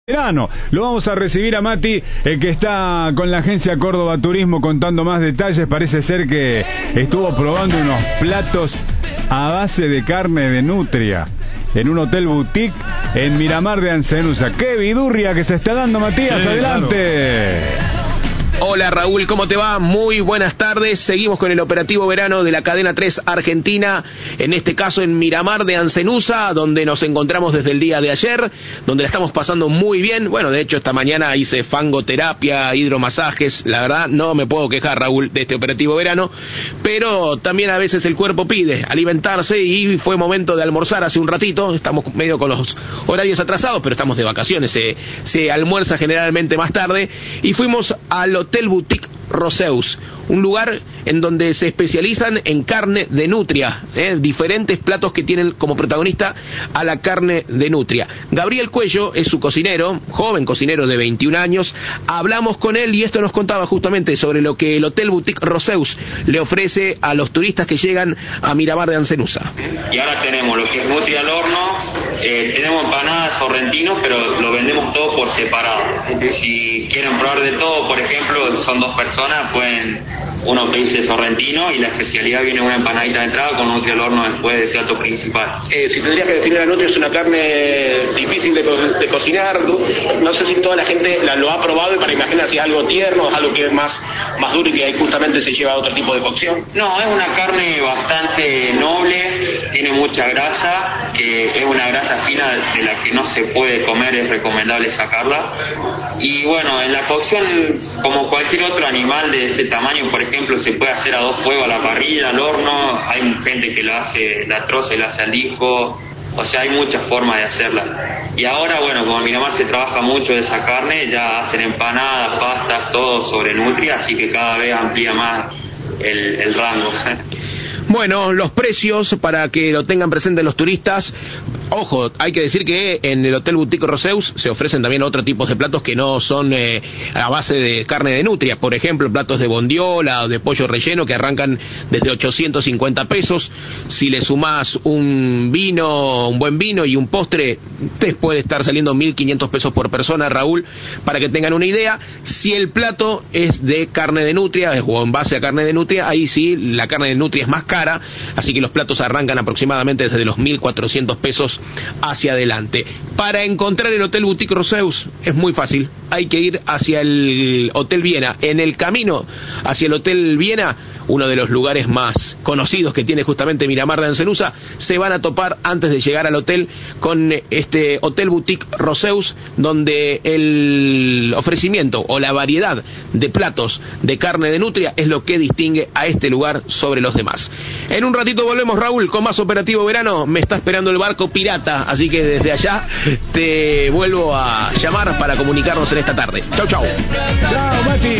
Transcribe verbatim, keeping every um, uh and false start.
Verano. Lo vamos a recibir a Mati, el que está con la agencia Córdoba Turismo contando más detalles. Parece ser que estuvo probando unos platos a base de carne de nutria en un hotel boutique en Miramar de Ancenusa. ¡Qué vidurria que se está dando, Matías! Sí, ¡adelante! Claro. Hola Raúl, ¿cómo te va? Muy buenas tardes. Seguimos con el operativo verano de la cadena tres Argentina, en este caso en Miramar de Ancenusa, donde nos encontramos desde el día de ayer, donde la estamos pasando muy bien. Bueno, de hecho esta mañana hice fangoterapia, hidromasajes. La verdad no me puedo quejar, Raúl, de este operativo verano, pero también a veces el cuerpo pide alimentarse y fue momento de almorzar hace un ratito. Estamos medio con los horarios atrasados, pero estamos de vacaciones, se, se almuerza generalmente más tarde, y fuimos al Hotel Boutique Roseus, un lugar en donde se especializan en carne de nutria, ¿eh? diferentes platos que tienen como protagonista a la carne de nutria. Gabriel Cuello es su cocinero, joven cocinero de veintiún años. Hablamos con él y esto nos contaba justamente sobre lo que el Hotel Boutique Roseus le ofrece a los turistas que llegan a Miramar de Ancenusa. Y ahora tenemos lo que es nutria al horno, eh, tenemos empanadas sorrentinos, pero lo vendemos todo por separado. Si quieren probar de todo, por ejemplo, son dos personas, pueden uno que dice sorrentino y la especialidad viene una empanadita de entrada con nutria al horno después de plato principal. Eh, si tendrías que definir la nutria, es una carne difícil de, de cocinar. No sé si toda la gente la, lo ha probado y para imaginar si es algo tierno, es algo que es más, más duro y que ahí justamente se lleva a otro tipo de cocción. No, es una carne bastante noble, tiene mucha grasa, que es una grasa fina de la que no se puede comer, es recomendable sacarla. Y bueno, en la cocción, como cualquier otro animal de ese tamaño, por ejemplo, se puede hacer a dos fuegos, a la parrilla, al horno. Hay gente que lo hace, la troza y la hace al disco. O sea, hay muchas formas de hacerla. Y ahora, bueno, como en Miramar se trabaja mucho de esa carne, ya hacen empanadas, pastas, todo sobre nutria, así que cada vez amplía más el, el rango. Bueno, los precios, para que lo tengan presente los turistas. Ojo, hay que decir que en el Hotel Boutique Roseus se ofrecen también otros tipos de platos que no son eh, a base de carne de nutria. Por ejemplo, platos de bondiola o de pollo relleno que arrancan desde ochocientos cincuenta pesos. Si le sumás un vino, un buen vino y un postre, te puede estar saliendo mil quinientos pesos por persona, Raúl, para que tengan una idea. Si el plato es de carne de nutria o en base a carne de nutria, ahí sí la carne de nutria es más cara, así que los platos arrancan aproximadamente desde los mil cuatrocientos pesos hacia adelante. Para encontrar el Hotel Boutique Roseus es muy fácil, hay que ir hacia el Hotel Viena. En el camino hacia el Hotel Viena, uno de los lugares más conocidos que tiene justamente Miramar de Ancenusa, se van a topar antes de llegar al hotel con este Hotel Boutique Roseus, donde el ofrecimiento o la variedad de platos de carne de nutria es lo que distingue a este lugar sobre los demás. En un ratito volvemos, Raúl, con más operativo verano. Me está esperando el barco pirata, así que desde allá te vuelvo a llamar para comunicarnos en esta tarde. Chau, chau. Chau, Mati.